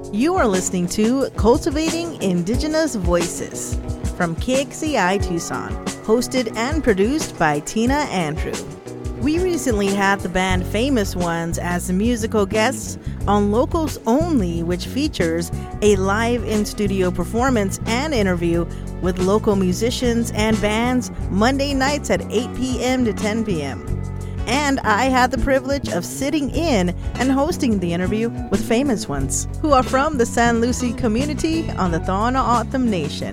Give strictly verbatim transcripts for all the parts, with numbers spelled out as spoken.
You are listening to Cultivating Indigenous Voices from K X C I Tucson, hosted and produced by Tina Andrew. We recently had the band Famous Ones as musical guests on Locals Only, which features a live in-studio performance and interview with local musicians and bands Monday nights at eight p.m. to ten p.m. And I had the privilege of sitting in and hosting the interview with Famous Ones, who are from the San Lucie community on the Tohono O'odham Nation.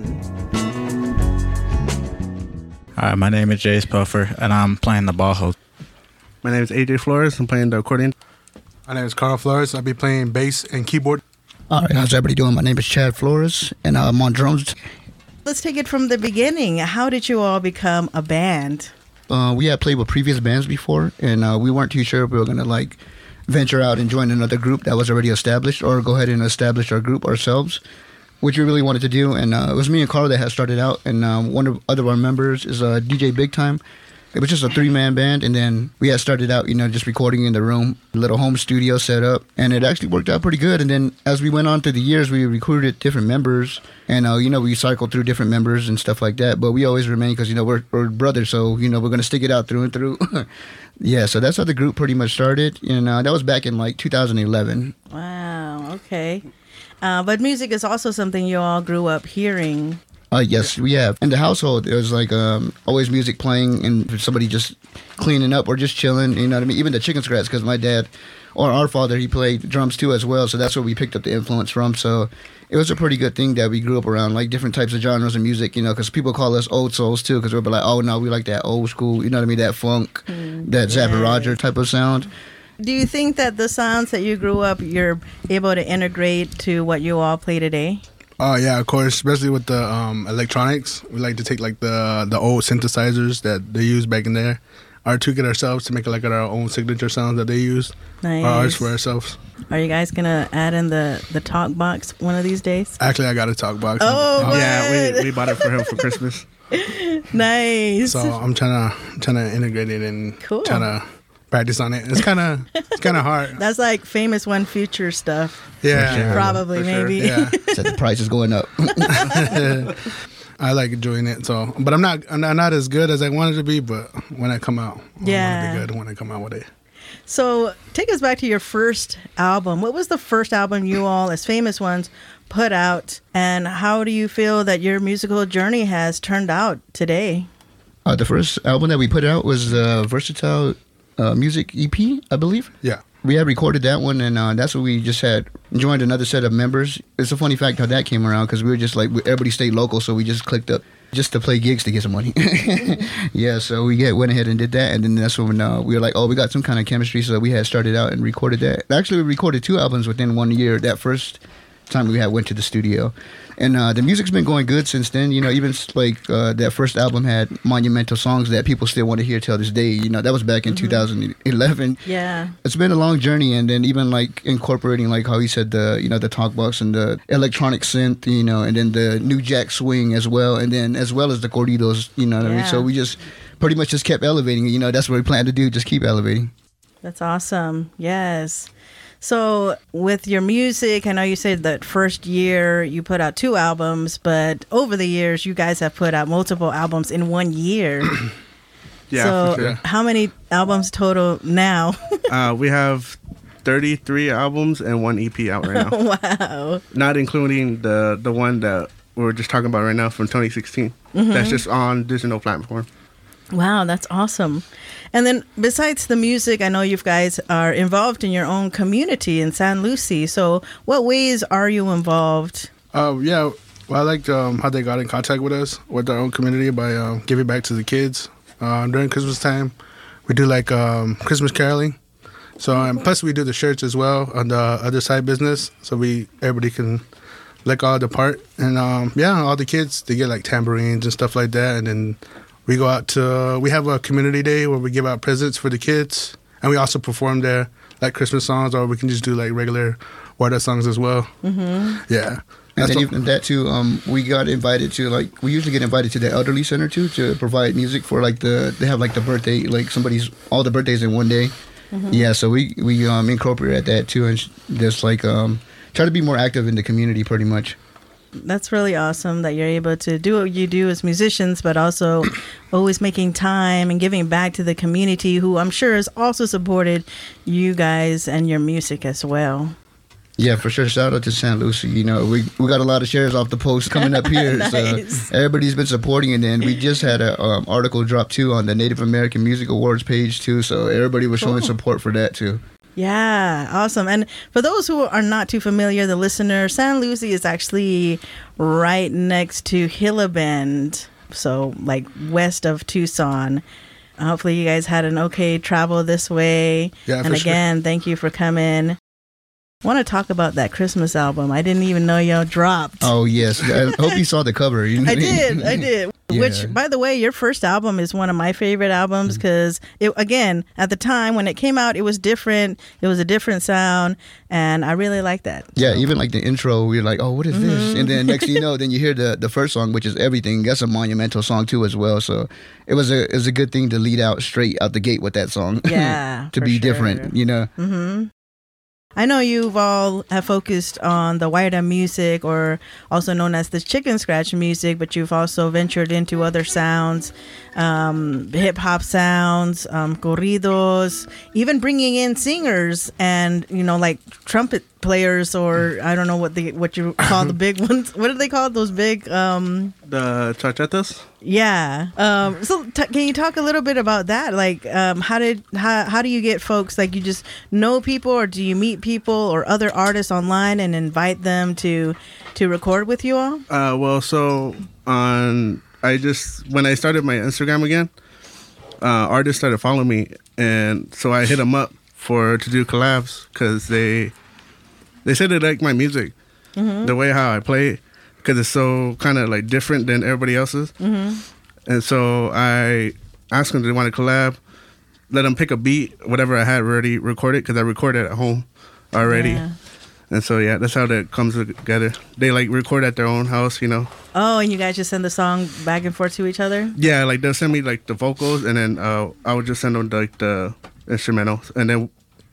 Hi, my name is Jace Puffer, and I'm playing the bajo. My name is A J Flores. I'm playing the accordion. My name is Carl Flores. I'll be playing bass and keyboard. All right, how's everybody doing? My name is Chad Flores, and I'm on drums. Let's take it from the beginning. How did you all become a band? Uh, we had played with previous bands before, and uh, we weren't too sure if we were going to like venture out and join another group that was already established or go ahead and establish our group ourselves, which we really wanted to do. And uh, it was me and Carl that had started out, and um, one of other of our members is uh, D J Big Time. It was just a three-man band, and then we had started out, you know, just recording in the room, a little home studio set up, and it actually worked out pretty good. And then as we went on through the years, we recruited different members, and, uh, you know, we cycled through different members and stuff like that. But we always remain because, you know, we're, we're brothers, so, you know, we're going to stick it out through and through. Yeah, so that's how the group pretty much started, and uh, that was back in, like, two thousand eleven. Wow, okay. Uh, but music is also something you all grew up hearing. Uh, yes, we have. In the household, there was like um, always music playing and somebody just cleaning up or just chilling, you know what I mean? Even the chicken scratch, because my dad, or our father, he played drums too as well, so that's where we picked up the influence from. So it was a pretty good thing that we grew up around, like different types of genres of music, you know, because people call us old souls too, because we're like, oh, no, we like that old school, you know what I mean, that funk, mm, that yeah. Zappa Roger type of sound. Do you think that the sounds that you grew up, you're able to integrate to what you all play today? Oh, uh, yeah, of course, especially with the um, electronics. We like to take, like, the the old synthesizers that they used back in there, or tweak it ourselves to make it like our own signature sounds that they use, nice. Or ours for ourselves. Are you guys going to add in the, the talk box one of these days? Actually, I got a talk box. Oh, um, Yeah, we, we bought it for him for Christmas. Nice. So I'm trying to trying to integrate it and cool. trying to practice on it. It's kind of it's kind of hard. That's like Famous One future stuff. Yeah, sure. Probably, For maybe. Sure. Yeah. So the price is going up. I like enjoying it. So, but I'm not I'm not, not as good as I wanted to be. But when I come out, yeah. I want to be good when I come out with it. So take us back to your first album. What was the first album you all, as Famous Ones, put out, and how do you feel that your musical journey has turned out today? Uh, the first album that we put out was uh, Versatile uh, Music E P, I believe. Yeah. We had recorded that one, and uh, that's what we just had joined another set of members. It's a funny fact how that came around, because we were just like, everybody stayed local, so we just clicked up just to play gigs to get some money. Yeah, so we get, went ahead and did that, and then that's when uh, we were like, oh, we got some kind of chemistry, so we had started out and recorded that. Actually, we recorded two albums within one year, that first time we had went to the studio. And uh, the music's been going good since then. You know, even like uh, that first album had monumental songs that people still want to hear till this day. You know, that was back in mm-hmm. two thousand eleven. Yeah. It's been a long journey, and then even like incorporating, like how he said, the, you know, the talk box and the electronic synth, you know, and then the new jack swing as well, and then as well as the corridos, you know what yeah. I mean? So we just pretty much just kept elevating. You know, that's what we plan to do, just keep elevating. That's awesome. Yes. So with your music, I know you said that first year you put out two albums, but over the years you guys have put out multiple albums in one year. Yeah, so for sure. How many albums total now? uh, we have thirty-three albums and one E P out right now. Wow. Not including the, the one that we're just talking about right now from twenty sixteen. Mm-hmm. That's just on digital platform. Wow, that's awesome. And then besides the music, I know you guys are involved in your own community in San Lucie. So what ways are you involved? Uh, yeah, well, I liked um, how they got in contact with us, with our own community, by uh, giving back to the kids. Uh, during Christmas time, we do like um, Christmas caroling. So um, plus we do the shirts as well on the other side business. So we everybody can lick all the part. And um, yeah, all the kids, they get like tambourines and stuff like that. And then we go out to, we have a community day where we give out presents for the kids. And we also perform there, like Christmas songs, or we can just do like regular Warda songs as well. Mm-hmm. Yeah. And then even that too, um, we got invited to, like, we usually get invited to the elderly center too, to provide music for like the, they have like the birthday, like somebody's, all the birthdays in one day. Mm-hmm. Yeah, so we, we um, incorporate that too, and just like um, try to be more active in the community, pretty much. That's really awesome that you're able to do what you do as musicians, but also always making time and giving back to the community, who I'm sure has also supported you guys and your music as well. Yeah, for sure. Shout out to Saint Lucie. You know, we we got a lot of shares off the post coming up here. Nice. So everybody's been supporting it. And we just had an um, article drop, too, on the Native American Music Awards page, too. So everybody was showing Cool. support for that, too. Yeah, awesome. And for those who are not too familiar, the listener, Saint Lucie is actually right next to Gila Bend, so like west of Tucson. Hopefully you guys had an okay travel this way. Yeah, and for sure. again, thank you for coming. I want to talk about that Christmas album. I didn't even know y'all dropped. Oh, yes. I hope you saw the cover. You know I what mean? did. I did. Yeah. Which, by the way, your first album is one of my favorite albums because, it again, at the time when it came out, it was different. It was a different sound, and I really like that. Yeah, even like the intro, we were like, oh, what is Mm-hmm. this? And then next thing you know, then you hear the, the first song, which is Everything. That's a monumental song, too, as well. So it was a it was a good thing to lead out straight out the gate with that song. Yeah, to for be sure. different, you know? Mm-hmm. I know you've all have focused on the Wayra music, or also known as the chicken scratch music, but you've also ventured into other sounds, um, hip hop sounds, um, corridos, even bringing in singers and, you know, like trumpet players, or I don't know what the what you call the big ones. What are they called? Those big. Um, The chachetas. Yeah. Um, so t- can you talk a little bit about that? Like, um, how did how how do you get folks? Like, you just know people, or do you meet people or other artists online and invite them to to record with you all? Uh, well, so on, I just when I started my Instagram again, uh, artists started following me, and so I hit them up for to do collabs because they they said they like my music, Mm-hmm. the way how I play it, because it's so kind of like different than everybody else's. Mm-hmm. And so I asked them if they want to collab, let them pick a beat, whatever I had already recorded, because I recorded at home already. Yeah. And so, yeah, that's how that comes together. They, like, record at their own house, you know. Oh, and you guys just send the song back and forth to each other? Yeah, like, they'll send me, like, the vocals, and then uh, I would just send them, like, the instrumentals. And then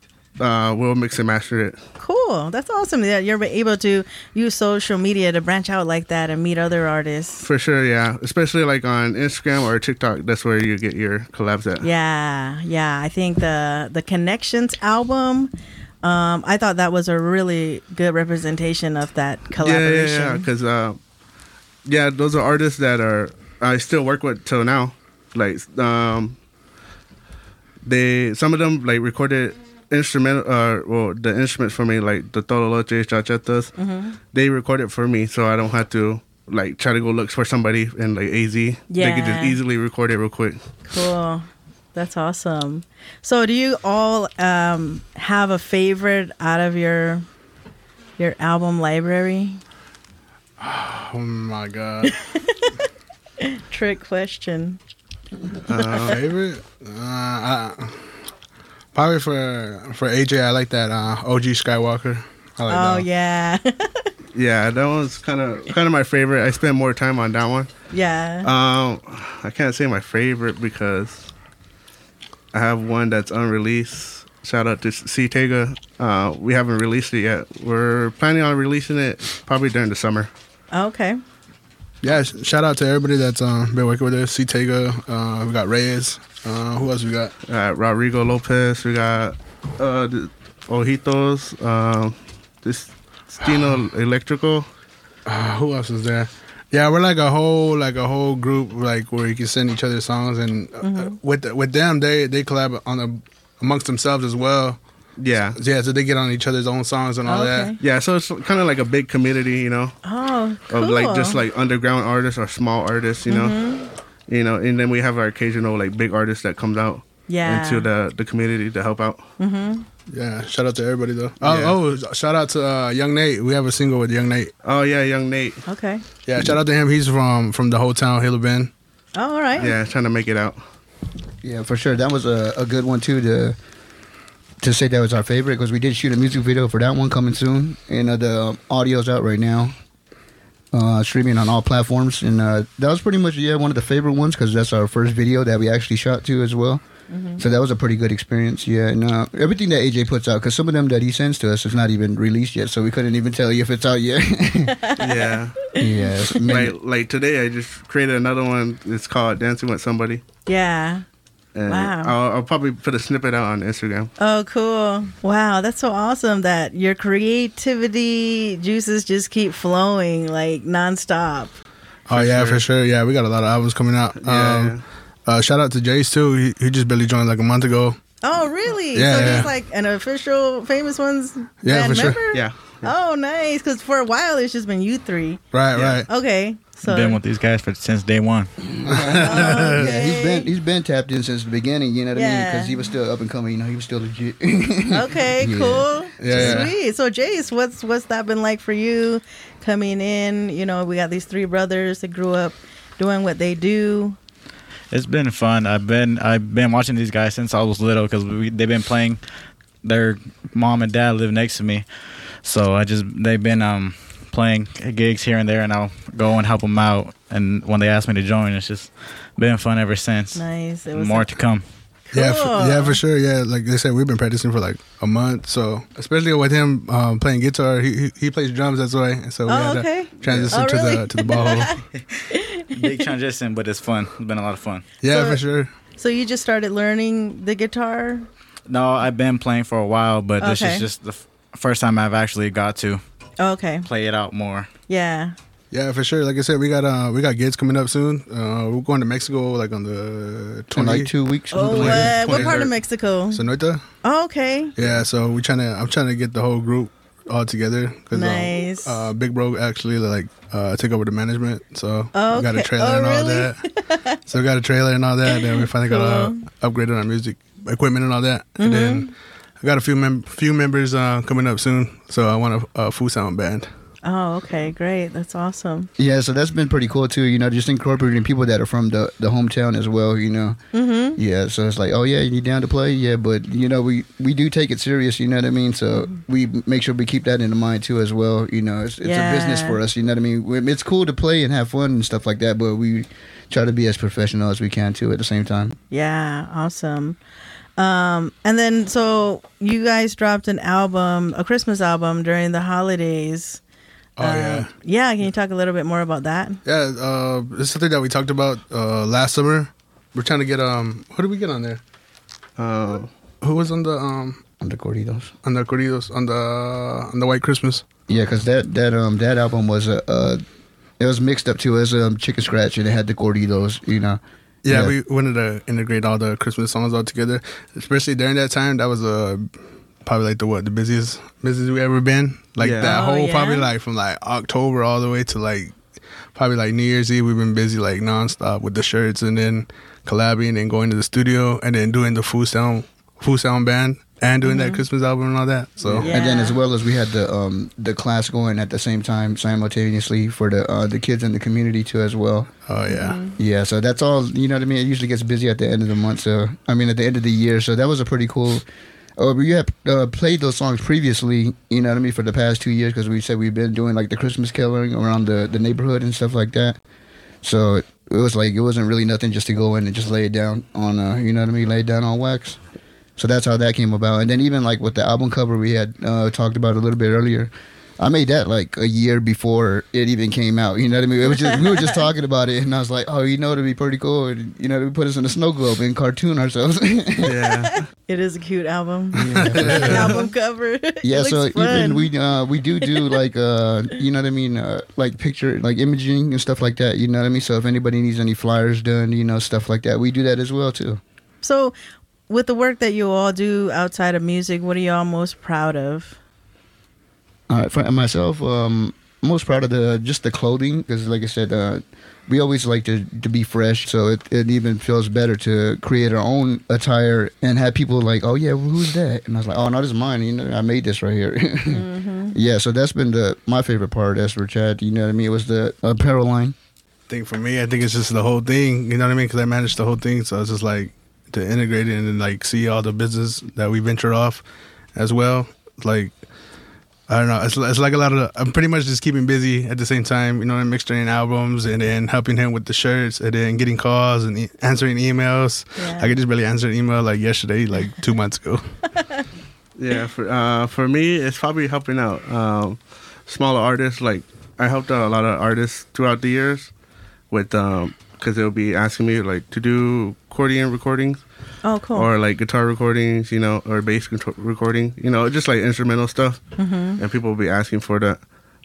uh, we'll mix and master it. Cool. That's awesome that you're able to use social media to branch out like that and meet other artists. For sure, yeah. Especially, like, on Instagram or TikTok. That's where you get your collabs at. Yeah, yeah. I think the the Connections album, um, I thought that was a really good representation of that collaboration. Yeah, yeah, yeah. Because, uh, yeah, those are artists that are I still work with till now. Like, um, they some of them like recorded instrumental, uh, well, the instruments for me, like the tololoches, chachetas. Mm-hmm. They record it for me, so I don't have to like try to go look for somebody in like A Z. They can just Yeah. easily record it real quick. Cool. That's awesome. So do you all um, have a favorite out of your your album library? Oh my god. Trick question. Favorite? Uh, I, probably for for A J, I like that uh, O G Skywalker. I like Oh that. yeah. Yeah, that one's kind of kind of my favorite. I spent more time on that one. Yeah. Um, I can't say my favorite because I have one that's unreleased. Shout out to C Tega. Uh, we haven't released it yet. We're planning on releasing it probably during the summer. Okay. Yeah, sh- shout out to everybody that's uh, been working with us. C Tega, uh, we got Reyes. Uh, who else we got? Uh, Rodrigo Lopez. We got uh, the Ojitos. Um, this Stino Electrical. Uh, who else is there? Yeah, we're like a whole like a whole group like where you can send each other songs, and uh, Mm-hmm. with the, with them they they collab on the, amongst themselves as well. Yeah. Yeah, so they get on each other's own songs and all Okay. that. Yeah, so it's kind of like a big community, you know, Oh, cool. of like just like underground artists or small artists, you know, Mm-hmm. you know, and then we have our occasional like big artist that comes out Yeah. into the the community to help out. Yeah, shout out to everybody though. Oh, Yeah. oh shout out to uh, Young Nate. We have a single with Young Nate. Oh yeah, Young Nate. Okay. Yeah, shout out to him. He's from from the whole town, Hilla Bend. Oh, all right. Yeah, trying to make it out. Yeah, for sure. That was a, a good one, too, to to say that was our favorite, because we did shoot a music video for that one coming soon. And uh, the audio's out right now, uh, streaming on all platforms. And uh, that was pretty much, yeah, one of the favorite ones, because that's our first video that we actually shot, too, as well. Mm-hmm. So that was a pretty good experience. Yeah, and uh, everything that A J puts out, because some of them that he sends to us is not even released yet, so we couldn't even tell you if it's out yet. Yeah. Yeah. it's many- Like, like today, I just created another one. It's called Dancing with Somebody. Yeah. And Wow. I'll, I'll probably put a snippet out on Instagram. Oh, cool. Wow, that's so awesome that your creativity juices just keep flowing like nonstop. Oh yeah, sure. for sure. Yeah, we got a lot of albums coming out. Yeah, um, Uh, shout out to Jace too. He, he just barely joined like a month ago. Oh, really? Yeah, so yeah. he's like an official Famous Ones Yeah, band for sure. member? Yeah. Oh, nice. Because for a while, it's just been you three. Right, Yeah. right. Okay. So, Been with these guys for since day one. okay. Yeah, he's been he's been tapped in since the beginning. You know what I mean? Yeah. Because he was still up and coming. You know, he was still legit. Okay, Yeah. cool. Yeah, yeah. Sweet. So, Jace, what's what's that been like for you coming in? You know, we got these three brothers that grew up doing what they do. It's been fun. I've been I've been watching these guys since I was little because they've been playing. Their mom and dad live next to me, so I just they've been um playing gigs here and there, and I'll go and help them out. And when they ask me to join, it's just been fun ever since. Nice. It was More like- to come. Yeah, for, Cool. yeah, for sure. Yeah, like they said, we've been practicing for like a month. So especially with him um, playing guitar, he, he he plays drums. That's why. So we Oh, had okay. to transition Oh, to really? the to the ball hole. Big transition, but it's fun. It's been a lot of fun. Yeah, So- for sure. So you just started learning the guitar? No, I've been playing for a while, but this Okay. is just the f- first time I've actually got to Oh, okay. play it out more. Yeah. Yeah, for sure. Like I said, we got uh we got gigs coming up soon. Uh, we're going to Mexico like on the In twenty. like two weeks. Oh, something like what, that. what part of twenty-third. Mexico? Sonoita. Oh, okay. Yeah, so we trying to. I'm trying to get the whole group all together. 'Cause, um, Nice. uh, Big Bro actually like uh, took over the management, so Oh, we got a okay. trailer Oh, and all really? that. So we got a trailer and all that. Then we finally got Cool. uh, upgraded our music equipment and all that. And then I got a few mem- few members uh, coming up soon. So I want a, a full sound band. Oh, okay. Great. That's awesome. Yeah, so that's been pretty cool too. You know, just incorporating people that are from the, the hometown as well. You know. Mm-hmm. Yeah, so it's like, oh yeah, you down to play? Yeah, but you know, we we do take it serious. You know what I mean? So we make sure we keep that in mind too as well. You know, it's, it's Yeah. a business for us. You know what I mean? We- It's cool to play and have fun and stuff like that, but we try to be as professional as we can too at the same time. Yeah. Awesome. Um, and then, so you guys dropped an album, a Christmas album during the holidays. Oh Uh, yeah. Yeah. Can you talk a little bit more about that? Yeah, uh, it's something that we talked about uh, last summer. We're trying to get um, who did we get on there? Uh, Who was on the um, On the corridos. on the corridos on the on the White Christmas? Yeah, because that that um that album was a uh, it was mixed up too. It was um chicken scratch and it had the corridos. You know. Yeah, Yeah. we wanted to integrate all the Christmas songs all together, especially during that time. That was uh, probably like the what the busiest busiest we ever been. Like Yeah. that Oh, whole yeah? probably like from like October all the way to like probably like New Year's Eve. We've been busy like nonstop with the shirts and then collabing and going to the studio and then doing the full sound full sound band and doing that Christmas album and all that. So Yeah. And then as well as we had the um the class going at the same time simultaneously for the uh, the kids in the community too as well. oh yeah. Yeah, so that's all. You know what I mean? It usually gets busy at the end of the month. So I mean, at the end of the year. So that was a pretty cool. Oh, but you have uh, played those songs previously. You know what I mean, for the past two years because we said we've been doing like the Christmas caroling around the the neighborhood and stuff like that. So it, it was like it wasn't really nothing just to go in and just lay it down on. Uh, you know what I mean? Lay it down on wax. So that's how that came about. And then even like with the album cover we had uh, talked about a little bit earlier, I made that like a year before it even came out. You know what I mean? It was just we were just talking about it, and I was like, oh, you know, it'd be pretty cool. And, you know, we put us in a snow globe and cartoon ourselves. yeah. It is a cute album. album cover. Yeah, It so looks fun. even we uh, we do do like uh, you know what I mean, uh, like picture like imaging and stuff like that. You know what I mean? So if anybody needs any flyers done, you know, stuff like that, we do that as well too. So, with the work that you all do outside of music, what are y'all most proud of? All right, for myself, um, I'm most proud of the just the clothing because, like I said, uh, we always like to, to be fresh. So it, it even feels better to create our own attire and have people like, oh yeah, well, who's that? And I was like, oh no, this is mine. You know, I made this right here. Mm-hmm. Yeah, so that's been the my favorite part. As for Chad, you know what I mean? It was the apparel line. I think for me, I think it's just the whole thing. You know what I mean? Because I managed the whole thing, so it's just like to integrate it and like see all the business that we venture off as well. Like I don't know. It's, it's like a lot of. I'm pretty much just keeping busy at the same time. You know, I'm mixing albums and then helping him with the shirts and then getting calls and e- answering emails. Yeah. I could just barely answer an email like yesterday, like two months ago. Yeah, for uh, for me, it's probably helping out um, smaller artists. Like I helped out a lot of artists throughout the years with because they'll be asking me like to do accordion recordings. Oh, cool. Or like guitar recordings, you know, or bass control recording, you know, just like instrumental stuff. Mm-hmm. And people will be asking for that.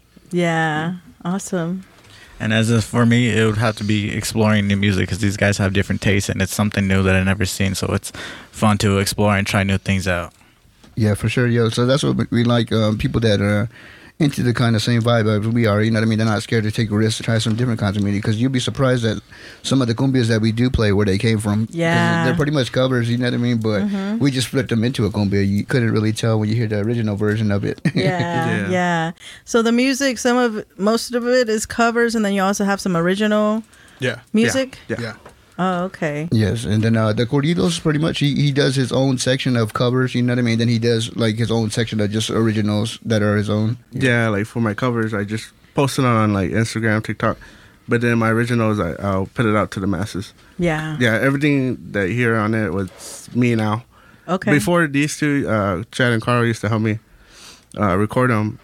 Yeah, awesome. And as if for me, it would have to be exploring new music because these guys have different tastes and it's something new that I've never seen. So it's fun to explore and try new things out. Yeah, for sure, yo. So that's what we- we like. Um, people that are into the kind of same vibe as we are. You know what I mean? They're not scared to take risks to try some different kinds of music because you'd be surprised at some of the cumbias that we do play where they came from. 'Cause Yeah. they're pretty much covers. You know what I mean? But Mhm. we just flipped them into a cumbia. You couldn't really tell when you hear the original version of it. Yeah, Yeah. yeah. So the music, some of most of it is covers, and then you also have some original Yeah. music. Yeah. Yeah. Oh, okay. Yes, and then uh, the corridos pretty much he, he does his own section of covers. You know what I mean? Then he does like his own section of just originals that are his own. Yeah, like for my covers, I just post it on like Instagram, TikTok. But then my originals, I, I'll put it out to the masses. Yeah. Yeah, everything that you hear on it was me now. Okay. Before these two, uh, Chad and Carl used to help me uh, record them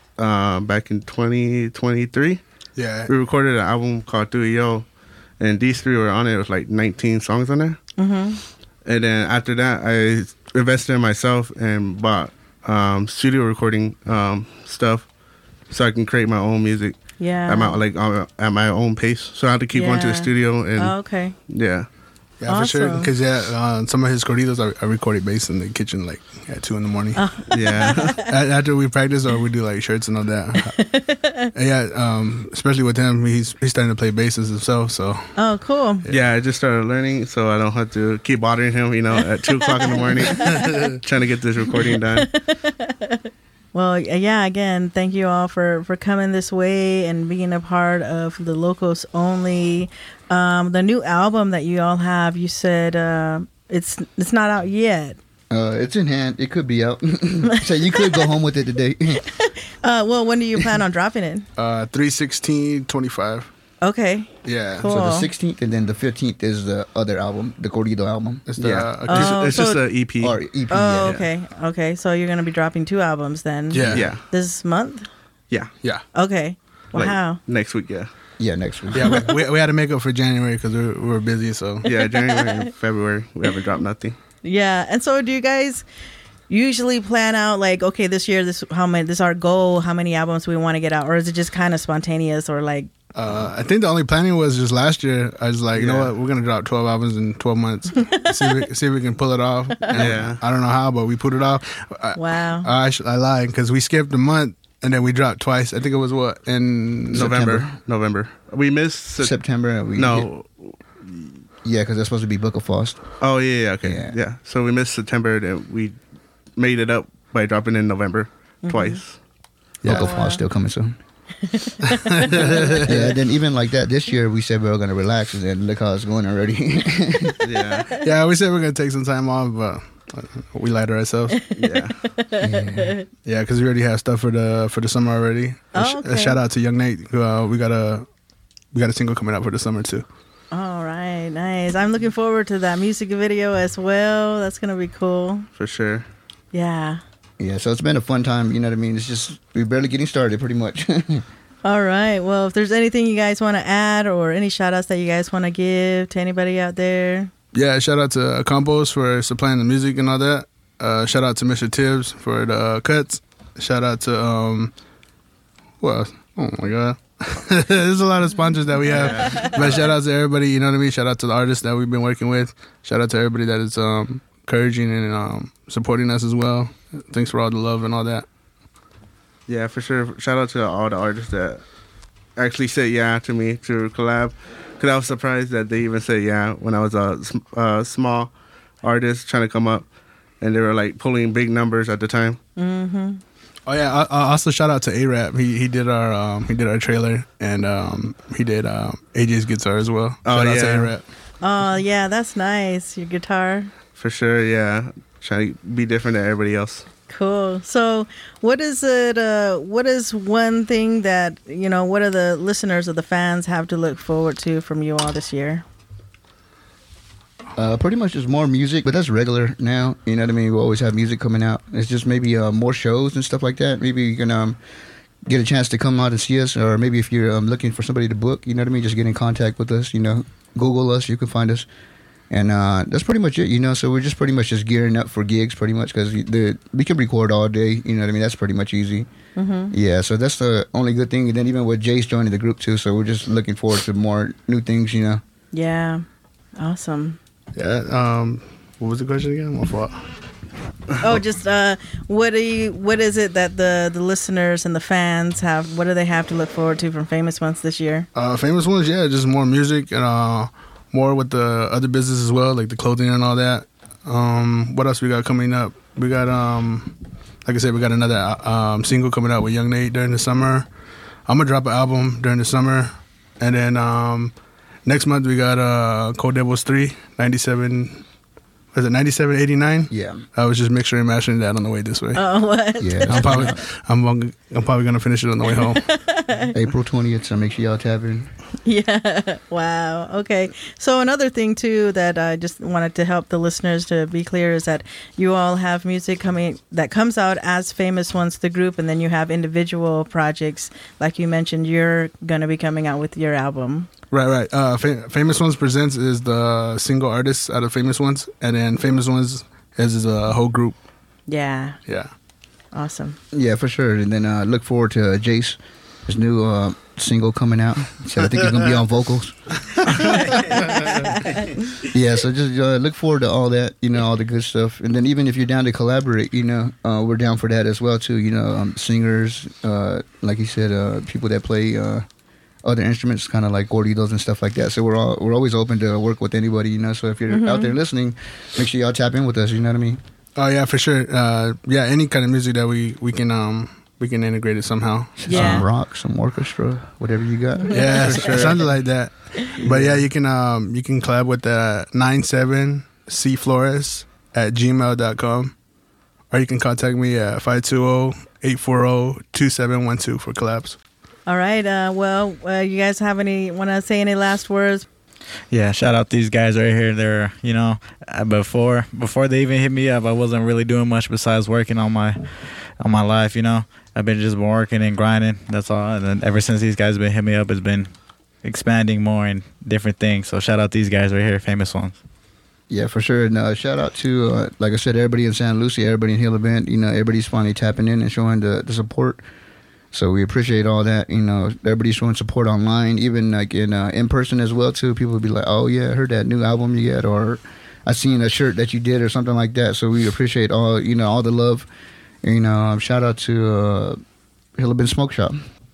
uh, back in twenty twenty-three. Yeah. We recorded an album called Do It Yo, and these three were on it. It was like nineteen songs on there. Mm-hmm. And then after that, I invested in myself and bought um, studio recording um, stuff so I can create my own music Yeah. at my like uh, at my own pace. So I have to keep going to the Yeah. studio and Oh, okay. yeah, Yeah, for sure. Awesome. Because yeah, uh, some of his corridos, I, I recorded bass in the kitchen like at two in the morning. yeah, A- After we practice or we do like shirts and all that. And yeah, um, especially with him, he's he's starting to play basses himself. So Oh, cool. yeah. I just started learning, so I don't have to keep bothering him. You know, at two o'clock in the morning, trying to get this recording done. Well, yeah, again, thank you all for, for coming this way and being a part of the Locos Only. Um, the new album that you all have, you said uh, it's it's not out yet. Uh, it's in hand. It could be out. So you could go home with it today. Uh, well, when do you plan on dropping it? uh, three sixteen twenty-five. Okay. Yeah. Cool. So the sixteenth and then the fifteenth is the other album, the corrido album. It's the, Yeah, uh, Oh, it's, it's so- just an E P. Or E P. Oh, yeah. okay. Okay. So you're going to be dropping two albums then? yeah. Yeah, This month? yeah. Yeah. Okay. Like, Wow. next week, yeah, Yeah, next week. Yeah, we, we, we had to make up for January because we, we were busy. So yeah. January and February, we haven't dropped nothing. Yeah. And so do you guys usually plan out like, okay, this year, this how many, this is our goal, how many albums we want to get out? Or is it just kind of spontaneous or like, uh, I think the only planning was just last year. I was like, you know Yeah. what, we're gonna drop twelve albums in twelve months. see, if we, see if we can pull it off. And Yeah. I don't know how, but we put it off. I, wow. I, actually- I lied because we skipped a month and then we dropped twice. I think it was what in November, September. November. We missed Sep- September. and We No, Yeah, because that's supposed to be Book of Faust. oh yeah, yeah, okay, Yeah. yeah. So we missed September, then we made it up by dropping in November twice. Yeah. Book of Faust still coming soon. Yeah, then even like that, this year we said we were going to relax, and then look how it's going already. Yeah, Yeah, we said we're gonna take some time off, but uh, we lied to ourselves. yeah. Yeah. Yeah, because we already have stuff for the for the summer already. Oh, a, sh- okay. a shout out to Young Nate. Who, uh, we got a we got a single coming out for the summer too. All right. Nice. I'm looking forward to that music video as well. That's going to be cool. For sure. Yeah. Yeah, so it's been a fun time. You know what I mean? It's just we're barely getting started, pretty much. All right. Well, if there's anything you guys want to add or any shout outs that you guys want to give to anybody out there. Yeah, shout out to uh, Compos for supplying the music and all that. Uh, shout out to Mister Tibbs for the uh, cuts. Shout out to um, what else? Oh my god, there's a lot of sponsors that we have. But shout out to everybody. You know what I mean? Shout out to the artists that we've been working with. Shout out to everybody that is um, encouraging and um, supporting us as well. Thanks for all the love and all that. Yeah, for sure. Shout out to all the artists that actually said yeah to me to collab. Because I was surprised that they even said yeah when I was a sm- uh, small artist trying to come up. And they were like pulling big numbers at the time. Mm-hmm. Oh yeah! I, I also shout out to A-Rap. He he did our um, he did our trailer and um, he did um, A J's guitar as well. Oh, Shout out yeah. to A-Rap. Oh, yeah. That's nice. Your guitar. For sure, yeah. Trying to be different than everybody else. Cool. So, what is it? Uh, what is one thing that you know? What are the listeners or the fans have to look forward to from you all this year? Uh, pretty much just more music, but that's regular now. You know what I mean? We always have music coming out. It's just maybe uh, more shows and stuff like that. Maybe you can um, get a chance to come out and see us, or maybe if you're um, looking for somebody to book, you know what I mean? Just get in contact with us. You know, Google us, you can find us. And uh, that's pretty much it, you know. So we're just pretty much just gearing up for gigs, pretty much, because we can record all day. You know what I mean? That's pretty much easy. Mm-hmm. Yeah. So that's the only good thing. And then even with Jace joining the group too, so we're just looking forward to more new things, you know. Yeah. Awesome. Yeah. Um. What was the question again? My fault. Oh, just uh, what do you? What is it that the the listeners and the fans have? What do they have to look forward to from Famous Ones this year? Uh, Famous Ones, yeah, just more music and uh. more with the other business as well, like the clothing and all that. Um, what else we got coming up? We got, um, like I said, we got another um, single coming out with Young Nate during the summer. I'm going to drop an album during the summer. And then um, next month we got uh, Cold Devils three, ninety-seven, was it ninety-seven eighty-nine? Yeah. I was just mixing and mashing that on the way this way. Oh, what? Yeah. I'm probably, I'm, I'm probably going to finish it on the way home. April twentieth, so make sure y'all tap in. Yeah. Wow. Okay. So another thing too that I just wanted to help the listeners to be clear is that you all have music coming that comes out as Famous Ones, the group, and then you have individual projects. Like you mentioned, you're going to be coming out with your album. Right, right. Uh, Fam- Famous Ones Presents is the single artist out of Famous Ones, and then Famous Ones is a whole group. Yeah. Yeah. Awesome. Yeah, for sure. And then uh, look forward to uh, Jace, his new uh, single coming out. So I think he's gonna be on vocals. Yeah, so just uh, look forward to all that, you know, all the good stuff. And then even if you're down to collaborate, you know, uh, we're down for that as well too. You know, um, singers, uh, like you said, uh, people that play uh, other instruments, kind of like gorditos and stuff like that. So we're all we're always open to work with anybody, you know. So if you're mm-hmm. out there listening, make sure y'all tap in with us. You know what I mean? Oh yeah, for sure. Uh, yeah, any kind of music that we we can um. we can integrate it somehow. Yeah. Some rock, some orchestra, whatever you got. Yeah, sure. Something like that. But yeah, you can um you can collab with uh, nine seven C Flores at gmail dot com, or you can contact me at five two zero, eight four zero, two seven one two for collabs. All right. Uh, well, uh, you guys have any want to say any last words? Yeah, shout out these guys right here. They're, you know, uh, before before they even hit me up, I wasn't really doing much besides working on my on my life, you know. I've been just working and grinding. That's all. And then ever since these guys have been hitting me up, it's been expanding more and different things. So shout out these guys right here, Famous Ones. Yeah, for sure. And uh, shout out to, uh, like I said, everybody in Santa Lucia, everybody in Hill Bend. You know, everybody's finally tapping in and showing the, the support. So we appreciate all that. You know, everybody's showing support online, even like in uh, in person as well too. People will be like, "Oh yeah, I heard that new album you got," or "I seen a shirt that you did," or something like that. So we appreciate all you know all the love. And, you know, um, shout out to uh, Hill Bend Smoke Shop.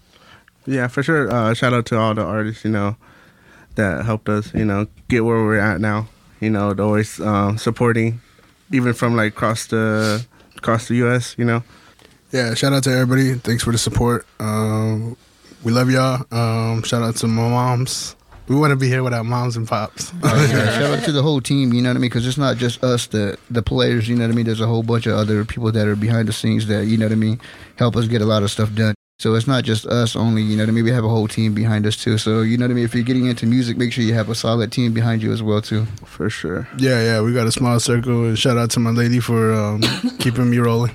Yeah, for sure. Uh, shout out to all the artists, you know, that helped us, you know, get where we're at now. You know, they're always um, supporting, even from like across the across the U S. You know. Yeah, shout out to everybody. Thanks for the support. Um, we love y'all. Um, shout out to my moms. We want to be here without moms and pops. Oh, yeah. Shout out to the whole team, you know what I mean? Because it's not just us, the the players, you know what I mean? There's a whole bunch of other people that are behind the scenes that, you know what I mean, help us get a lot of stuff done. So it's not just us only, you know what I mean? We have a whole team behind us too. So, you know what I mean? If you're getting into music, make sure you have a solid team behind you as well too. For sure. Yeah, yeah, we got a small circle. And shout out to my lady for um, keeping me rolling.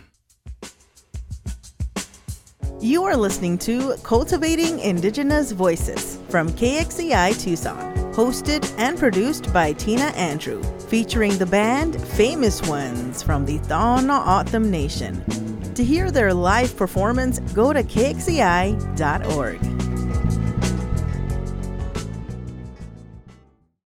You are listening to Cultivating Indigenous Voices from K X E I Tucson, hosted and produced by Tina Andrew, featuring the band Famous Ones from the Tohono O'odham Nation. To hear their live performance, go to K X E I dot org.